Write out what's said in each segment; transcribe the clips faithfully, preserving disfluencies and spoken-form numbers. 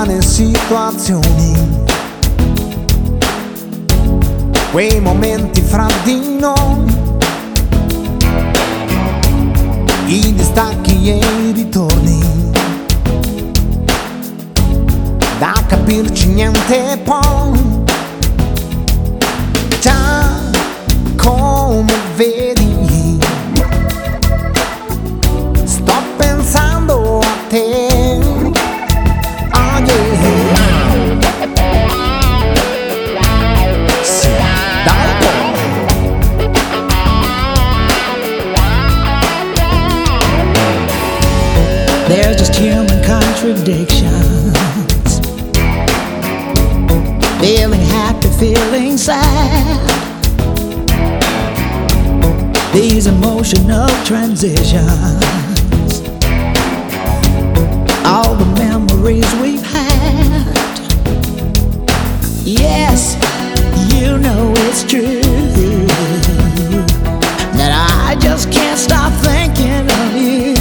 strane situazioni, quei momenti fra di noi, i distacchi e i ritorni, da capirci niente poi. Già come vedi, sto pensando a te. Oh yeah. Sì, dai poi. There's just human contradictions, feeling happy, feeling sad. These emotional transitions, all the memories we've had. Yes, you know it's true that I just can't stop thinking of you.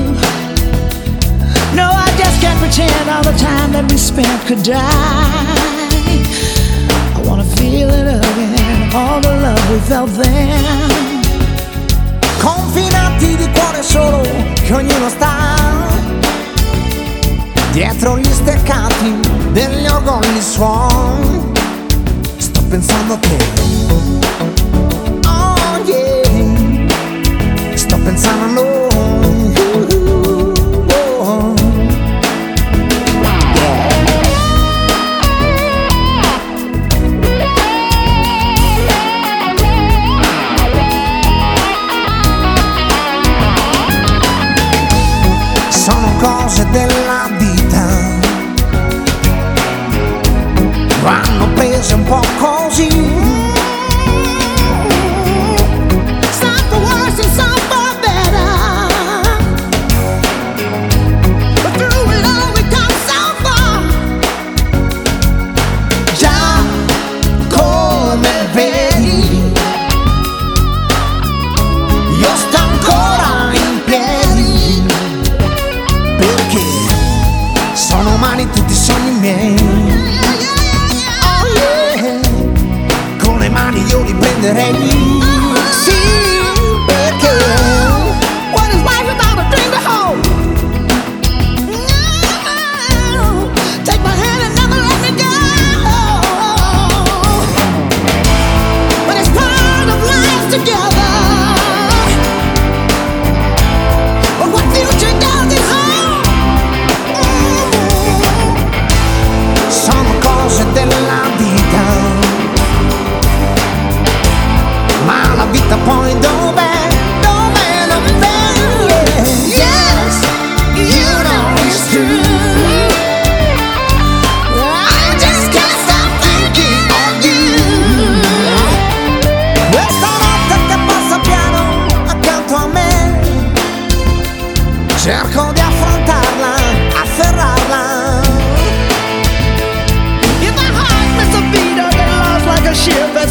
No, I just can't pretend all the time that we spent could die. I wanna feel it again, all the love we felt then. Confinati di cuore solo, che ognuno sta dietro gli steccati degli orgogli suon. Sto pensando a te. Oh yeah. Sto pensando a noi. Cose della vita vanno prese un po' così. Some for worse and some for better, but through it all we come so far. Già come vedi, io sto ancora in piedi, perché sono umani tutti i sogni miei. Oh yeah. Con le mani io li prenderei. Sì, perché What is life without a dream to hold? No, take my hand and never let me go. But it's part of life together. But what future does it hold? sono cose della vita, ma la vita poi dov'è? Dov'è? Dov'è? Yeah. Yes, you know it's true. I just can't stop thinking of you. Questa notte che passa piano accanto a me, cerco di affrontarla, afferrarla. If my heart missed a beat, I've been lost like a ship